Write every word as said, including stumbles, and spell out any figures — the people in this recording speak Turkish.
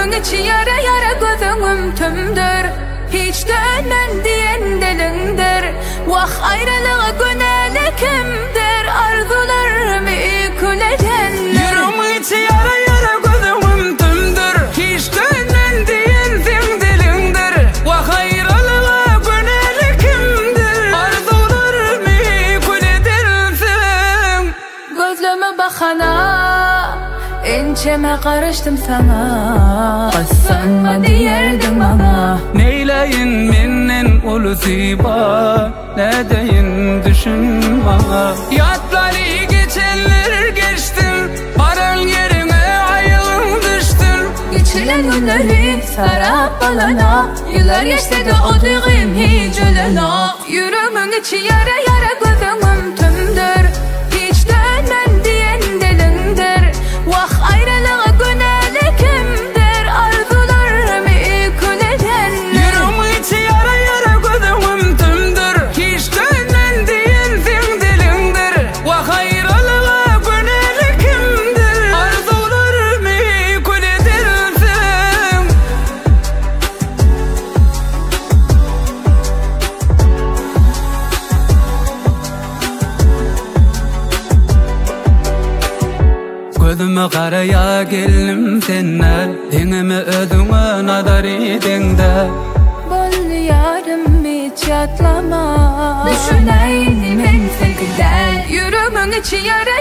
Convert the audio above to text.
Yüreğimin içi yara yara gözümüm tümdür. Hiç dönmem diyen dilindir. Vah ayrılığa göneli kimdir? Arzularımı kül edenler. Yüreğimin içi yara yara gözümüm tümdür. Hiç dönmem diyen dilindir. Vah ayrılığa göneli kimdir? Arzularımı kül edensin. Gözlüme bakana ençeme karıştım sana. Kıssanma diyerdin bana. Neyleyin mennen ulusiba, ne deyin düşün bana. Yatları geçenler geçtin, paran yerine ayılın düştün. Geçilen günleri sarap balana. Yıllar geçti de o duyğum hiç ölena. Yüreğimin içi yara yara gözümüm tümdür. Hiç dönmem diyen dilindir. Vah ayrılığa göneli kimdir? Arzularımı kül edenler. Yüreğimin içi yara yara gözümüm tümdür. Hiç dönmem diyen dilindir. Vah ayrılığa göneli kimdir? Arzularımı kül edensin. Gözüme karaya geldim senler. Denime ödüme nadar edinde. Bol yarım hiç yatlama. Düşüneyim ben sen güzel. Yüreğimin içi yara